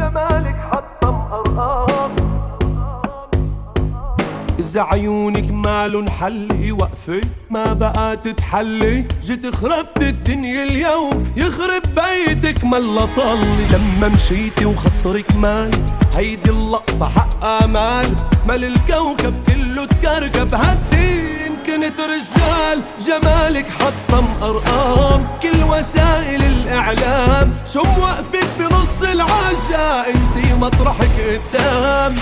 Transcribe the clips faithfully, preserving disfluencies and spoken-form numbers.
جمالك حطم أرقام. إذا عيونك مالن حلي وقفي ما بقى تتحلي، جيت خربت الدنيا اليوم يخرب بيتك ملا طلي. لما مشيتي وخسرك مالي هيدي اللقطة حقها مال، مال الكوكب كله تكركب هدي كنت رجال. جمالك حطم أرقام كل وسائل الإعلام، شو موقفك بنص العجة انتي مطرحك قدام.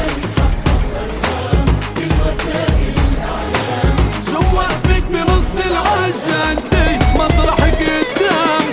شو موقفك بنص العجة انتي مطرحك قدام.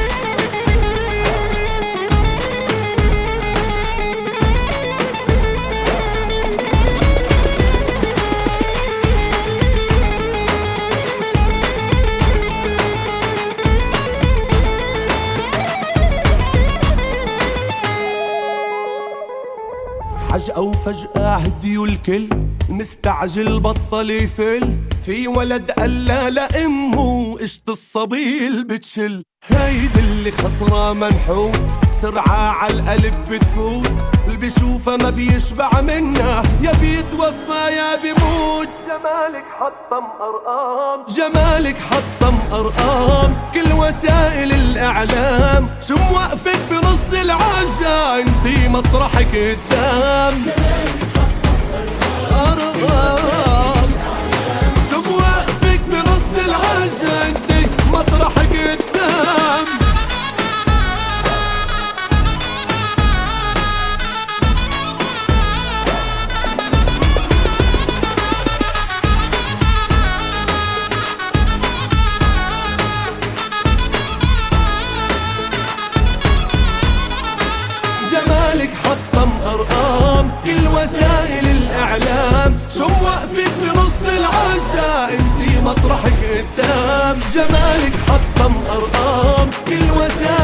فجأة وفجأة هديوا الكل، مستعجل بطل يفل. في ولد قال لا لأمه قشط الصبيل بتشل، هيدي اللي خسرة منحوت بسرعة عالقلب بتفوت. اللي بيشوفها ما بيشبع منها، يا بيتوفى يا بيموت. جمالك حطم أرقام، جمالك حطم أرقام كل وسائل الإعلام. شو موقفك بنص العجة انتي مطرحك قدام. أرقام شو موقفك بنص العجة انتي مطرحك قدام. جمالك حطم أرقام كل وسائل الإعلام. شو موقفك بنص العجة انتي مطرحك قدام. جمالك حطم أرقام كل وسائل